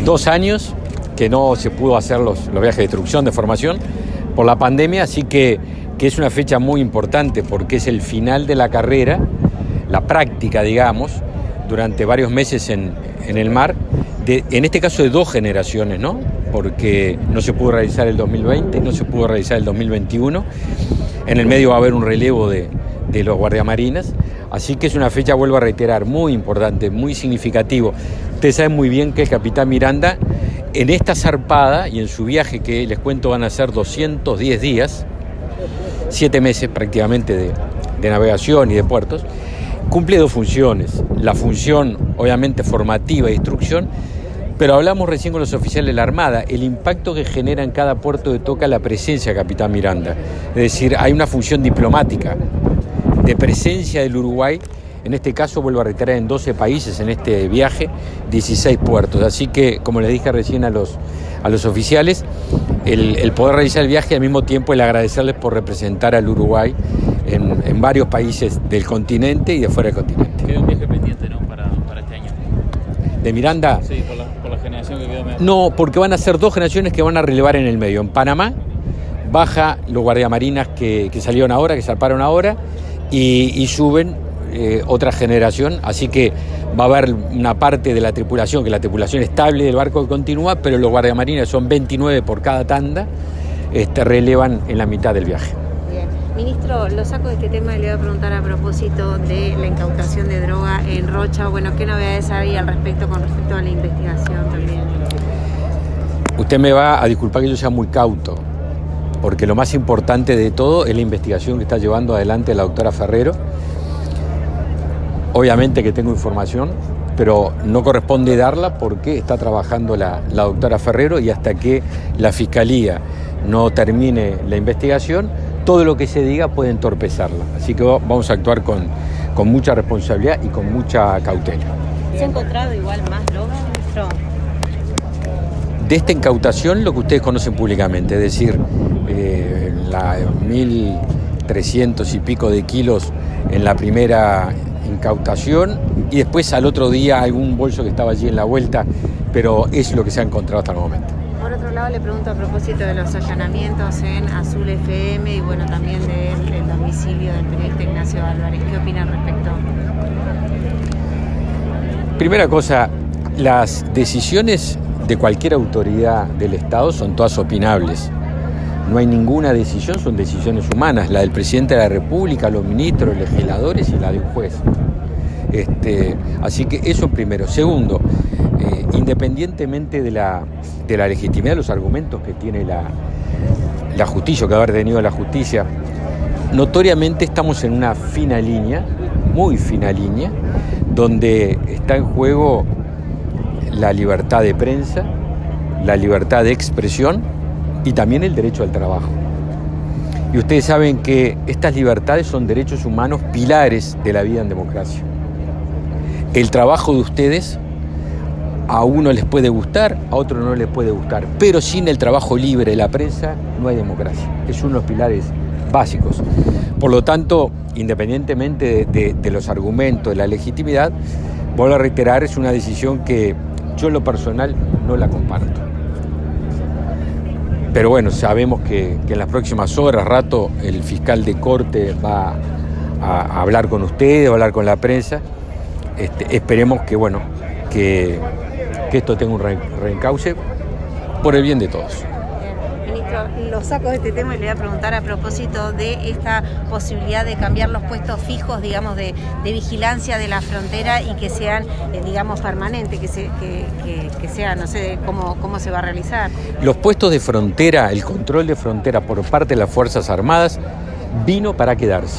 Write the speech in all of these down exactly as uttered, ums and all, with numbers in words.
dos años que no se pudo hacer los, los viajes de instrucción, de formación, por la pandemia, así que, que es una fecha muy importante porque es el final de la carrera, la práctica, digamos, durante varios meses en, en el mar, de, en este caso de dos generaciones, ¿no? Porque no se pudo realizar el dos mil veinte, no se pudo realizar el dos mil veintiuno, en el medio va a haber un relevo de, de los guardiamarinas, así que es una fecha, vuelvo a reiterar, muy importante, muy significativo. Ustedes saben muy bien que el capitán Miranda, en esta zarpada y en su viaje, que les cuento van a ser doscientos diez días, siete meses prácticamente de, de navegación y de puertos, cumple dos funciones. La función, obviamente, formativa e instrucción, pero hablamos recién con los oficiales de la Armada, el impacto que genera en cada puerto de Toca la presencia de capitán Miranda. Es decir, hay una función diplomática de presencia del Uruguay. En este caso, vuelvo a reiterar, en doce países en este viaje, dieciséis puertos. Así que, como les dije recién a los, a los oficiales, el, el poder realizar el viaje y al mismo tiempo el agradecerles por representar al Uruguay en, en varios países del continente y de fuera del continente. Queda un viaje pendiente, ¿no? Para, para este año. ¿De Miranda? Sí, por la, por la generación que quedó. No, porque van a ser dos generaciones que van a relevar en el medio. En Panamá baja los guardiamarinas que, que salieron ahora, que zarparon ahora, y, y suben Eh, otra generación, así que va a haber una parte de la tripulación, que la tripulación estable del barco que continúa, pero los guardiamarines son veintinueve por cada tanda, este, relevan en la mitad del viaje. Bien. Ministro, lo saco de este tema y le voy a preguntar a propósito de la incautación de droga en Rocha. Bueno, ¿qué novedades hay al respecto con respecto a la investigación también? Usted me va a disculpar que yo sea muy cauto, porque lo más importante de todo es la investigación que está llevando adelante la doctora Ferrero. Obviamente que tengo información, pero no corresponde darla porque está trabajando la, la doctora Ferrero y hasta que la Fiscalía no termine la investigación, todo lo que se diga puede entorpecerla. Así que vamos a actuar con, con mucha responsabilidad y con mucha cautela. ¿Se ha encontrado igual más droga, ministro? De esta incautación, lo que ustedes conocen públicamente, es decir, eh, la mil trescientos y pico de kilos en la primera incautación y después al otro día algún bolso que estaba allí en la vuelta, pero es lo que se ha encontrado hasta el momento. Por otro lado, le pregunto a propósito de los allanamientos en Azul F M y bueno, también del, del domicilio del periodista Ignacio Álvarez. ¿Qué opina al respecto? Primera cosa, las decisiones de cualquier autoridad del Estado son todas opinables. No hay ninguna decisión, son decisiones humanas, la del presidente de la República, los ministros, los legisladores y la de un juez. Este, así que eso primero. Segundo, eh, independientemente de la, de la legitimidad de los argumentos que tiene la, la justicia, que haber tenido la justicia, notoriamente estamos en una fina línea, muy fina línea, donde está en juego la libertad de prensa, la libertad de expresión, y también el derecho al trabajo. Y ustedes saben que estas libertades son derechos humanos pilares de la vida en democracia. El trabajo de ustedes a uno les puede gustar, a otro no les puede gustar, pero sin el trabajo libre de la prensa no hay democracia. Es uno de los pilares básicos. Por lo tanto, independientemente de, de, de los argumentos, de la legitimidad, vuelvo a reiterar, es una decisión que yo en lo personal no la comparto. Pero bueno, sabemos que, que en las próximas horas, rato, el fiscal de corte va a, a hablar con ustedes, va a hablar con la prensa. Este, esperemos que, bueno, que, que esto tenga un re, reencauce por el bien de todos. Ministro, lo saco de este tema y le voy a preguntar a propósito de esta posibilidad de cambiar los puestos fijos, digamos, de, de vigilancia de la frontera y que sean, eh, digamos, permanentes, que, se, que, que, que sea, no sé cómo, cómo se va a realizar. Los puestos de frontera, el control de frontera por parte de las Fuerzas Armadas vino para quedarse.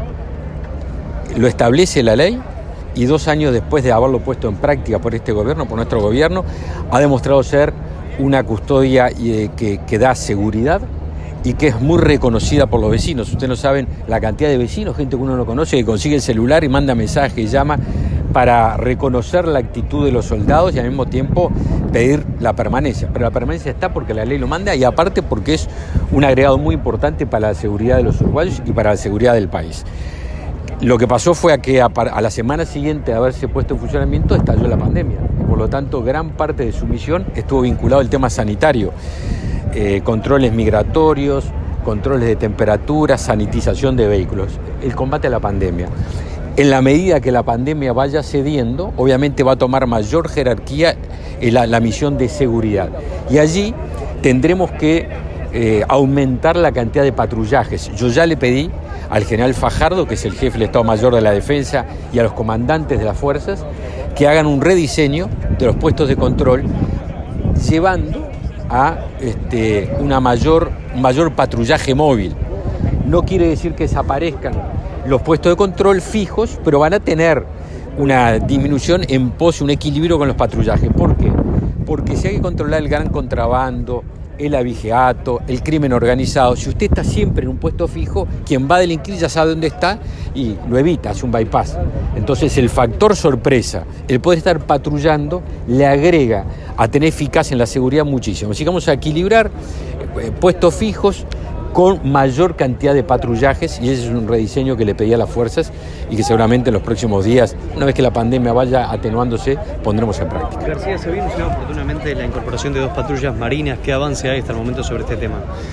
Lo establece la ley y dos años después de haberlo puesto en práctica por este gobierno, por nuestro gobierno, ha demostrado ser una custodia que, que da seguridad y que es muy reconocida por los vecinos. Ustedes no saben la cantidad de vecinos, gente que uno no conoce, que consigue el celular y manda mensajes, y llama para reconocer la actitud de los soldados y al mismo tiempo pedir la permanencia. Pero la permanencia está porque la ley lo manda y aparte porque es un agregado muy importante para la seguridad de los uruguayos y para la seguridad del país. Lo que pasó fue a que a, a la semana siguiente de haberse puesto en funcionamiento estalló la pandemia. Por lo tanto, gran parte de su misión estuvo vinculado al tema sanitario. Eh, controles migratorios, controles de temperatura, sanitización de vehículos, el combate a la pandemia. En la medida que la pandemia vaya cediendo, obviamente va a tomar mayor jerarquía la, la misión de seguridad. Y allí tendremos que eh, aumentar la cantidad de patrullajes. Yo ya le pedí al general Fajardo, que es el jefe del Estado Mayor de la Defensa, y a los comandantes de las fuerzas, que hagan un rediseño de los puestos de control, llevando a este, una mayor, mayor patrullaje móvil. No quiere decir que desaparezcan los puestos de control fijos, pero van a tener una disminución en pos, un equilibrio con los patrullajes. ¿Por qué? Porque si hay que controlar el gran contrabando, el abigeato, el crimen organizado, si usted está siempre en un puesto fijo, quien va a delinquir ya sabe dónde está y lo evita, hace un bypass. Entonces el factor sorpresa, el poder estar patrullando, le agrega a tener eficacia en la seguridad muchísimo. Así que vamos a equilibrar eh, puestos fijos con mayor cantidad de patrullajes, y ese es un rediseño que le pedí a las fuerzas y que seguramente en los próximos días, una vez que la pandemia vaya atenuándose, pondremos en práctica. García, se había anunciado oportunamente la incorporación de dos patrullas marinas. ¿Qué avance hay hasta el momento sobre este tema?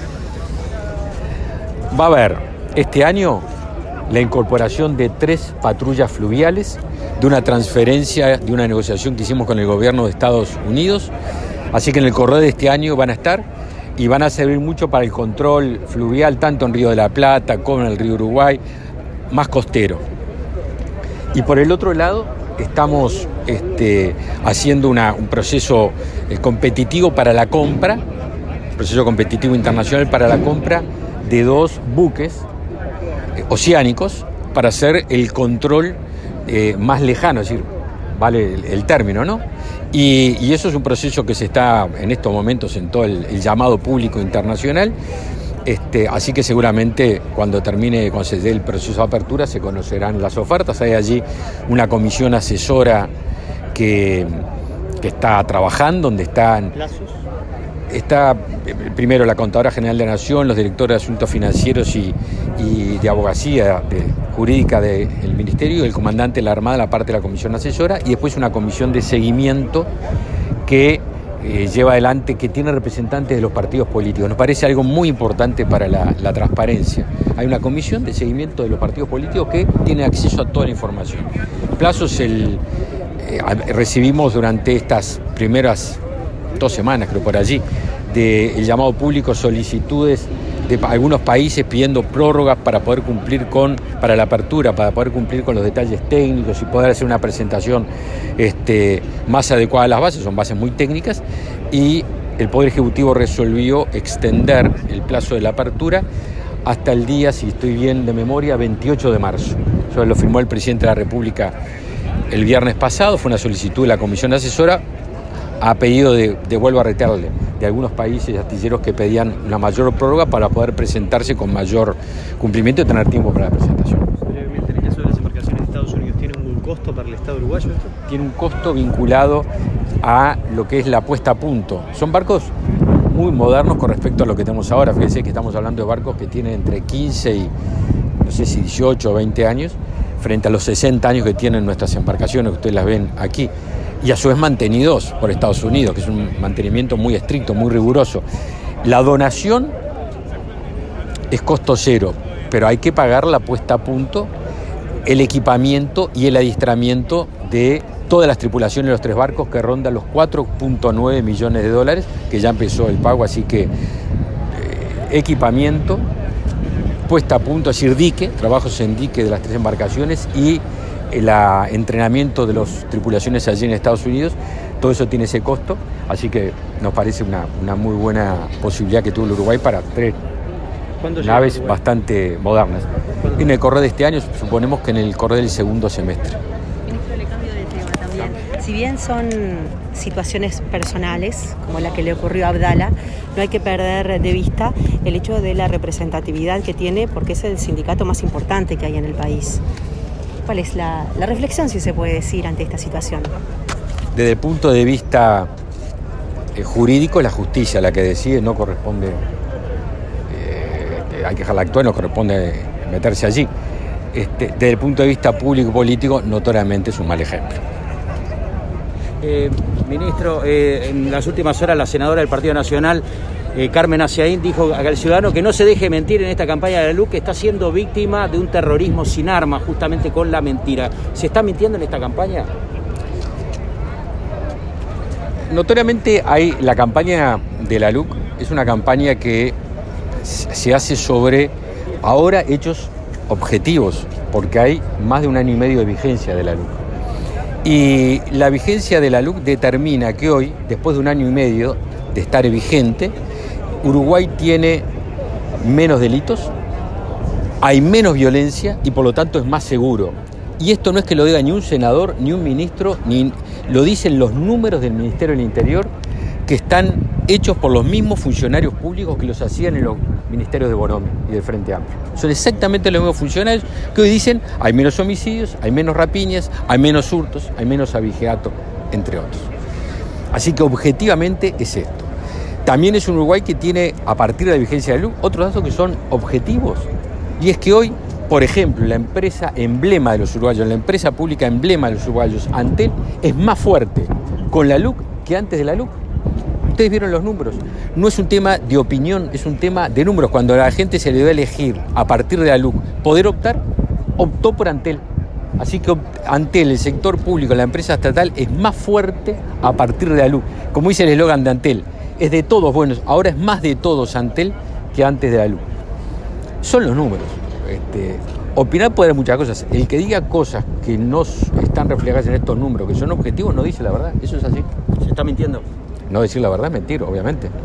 Va a haber este año la incorporación de tres patrullas fluviales, de una transferencia, de una negociación que hicimos con el gobierno de Estados Unidos, así que en el corredor de este año van a estar y van a servir mucho para el control fluvial, tanto en Río de la Plata como en el río Uruguay, más costero. Y por el otro lado, estamos este, haciendo una, un proceso eh, competitivo para la compra, proceso competitivo internacional para la compra de dos buques eh, oceánicos para hacer el control eh, más lejano, es decir, vale el, el término, ¿no? Y, y eso es un proceso que se está en estos momentos en todo el, el llamado público internacional, este, así que seguramente cuando termine, cuando se dé el proceso de apertura, se conocerán las ofertas. Hay allí una comisión asesora que, que está trabajando, donde están... ¿Plazos? Está primero la Contadora General de la Nación, los directores de Asuntos Financieros y, y de Abogacía de, Jurídica del Ministerio, y el comandante de la Armada, la parte de la comisión asesora, y después una comisión de seguimiento que eh, lleva adelante, que tiene representantes de los partidos políticos. Nos parece algo muy importante para la, la transparencia. Hay una comisión de seguimiento de los partidos políticos que tiene acceso a toda la información. Plazos, el, eh, recibimos durante estas primeras dos semanas, creo por allí, del llamado público solicitudes de algunos países pidiendo prórrogas para poder cumplir con, para la apertura, para poder cumplir con los detalles técnicos y poder hacer una presentación este, más adecuada a las bases, son bases muy técnicas, y el Poder Ejecutivo resolvió extender el plazo de la apertura hasta el día, si estoy bien de memoria, veintiocho de marzo. Eso lo firmó el presidente de la República el viernes pasado, fue una solicitud de la comisión asesora, a pedido de, de vuelvo a reiterarle, de algunos países astilleros que pedían una mayor prórroga para poder presentarse con mayor cumplimiento y tener tiempo para la presentación. Brevemente, en el caso de las embarcaciones de Estados Unidos, ¿tiene un costo para el Estado uruguayo esto? Tiene un costo vinculado a lo que es la puesta a punto. Son barcos muy modernos con respecto a lo que tenemos ahora. Fíjense que estamos hablando de barcos que tienen entre quince y, no sé si dieciocho o veinte años, frente a los sesenta años que tienen nuestras embarcaciones, que ustedes las ven aquí. Y a su vez mantenidos por Estados Unidos, que es un mantenimiento muy estricto, muy riguroso. La donación es costo cero, pero hay que pagar la puesta a punto, el equipamiento y el adiestramiento de todas las tripulaciones de los tres barcos, que rondan los cuatro punto nueve millones de dólares, que ya empezó el pago, así que eh, equipamiento, puesta a punto, es decir, dique, trabajos en dique de las tres embarcaciones y el entrenamiento de las tripulaciones allí en Estados Unidos, todo eso tiene ese costo, así que nos parece una, una muy buena posibilidad que tuvo el Uruguay para tres naves bastante modernas. En el correr de este año, suponemos que en el correr del segundo semestre. Ministro, le cambio de tema también. Si bien son situaciones personales, como la que le ocurrió a Abdala, no hay que perder de vista el hecho de la representatividad que tiene, porque es el sindicato más importante que hay en el país. ¿Cuál es la, la reflexión, si se puede decir, ante esta situación? Desde el punto de vista eh, jurídico, la justicia la que decide, no corresponde, eh, hay que dejarla actuar, no corresponde meterse allí. este, desde el punto de vista público y político, notoriamente es un mal ejemplo. Eh, ministro, eh, en las últimas horas la senadora del Partido Nacional, eh, Carmen Aciaín, dijo al ciudadano que no se deje mentir en esta campaña de la LUC, que está siendo víctima de un terrorismo sin armas, justamente con la mentira. ¿Se está mintiendo en esta campaña? Notoriamente hay la campaña de la LUC, es una campaña que se hace sobre ahora hechos objetivos, porque hay más de un año y medio de vigencia de la LUC. Y la vigencia de la LUC determina que hoy, después de un año y medio de estar vigente, Uruguay tiene menos delitos, hay menos violencia y por lo tanto es más seguro. Y esto no es que lo diga ni un senador, ni un ministro, ni lo dicen los números del Ministerio del Interior, que están hechos por los mismos funcionarios públicos que los hacían en los ministerios de Bonomi y del Frente Amplio. Son exactamente los mismos funcionarios que hoy dicen hay menos homicidios, hay menos rapiñas, hay menos hurtos, hay menos abigeato, entre otros. Así que objetivamente es esto. También es un Uruguay que tiene, a partir de la vigencia de la LUC, otros datos que son objetivos. Y es que hoy, por ejemplo, la empresa emblema de los uruguayos, la empresa pública emblema de los uruguayos, Antel, es más fuerte con la LUC que antes de la LUC. Ustedes vieron los números. No es un tema de opinión, es un tema de números. Cuando a la gente se le dio a elegir a partir de la LUC poder optar, optó por Antel. Así que Antel, el sector público, la empresa estatal, es más fuerte a partir de la LUC. Como dice el eslogan de Antel, es de todos buenos. Ahora es más de todos Antel que antes de la LUC. Son los números. Este, opinar puede haber muchas cosas. El que diga cosas que no están reflejadas en estos números, que son objetivos, no dice la verdad. Eso es así. ¿Se está mintiendo? No decir la verdad es mentir, obviamente.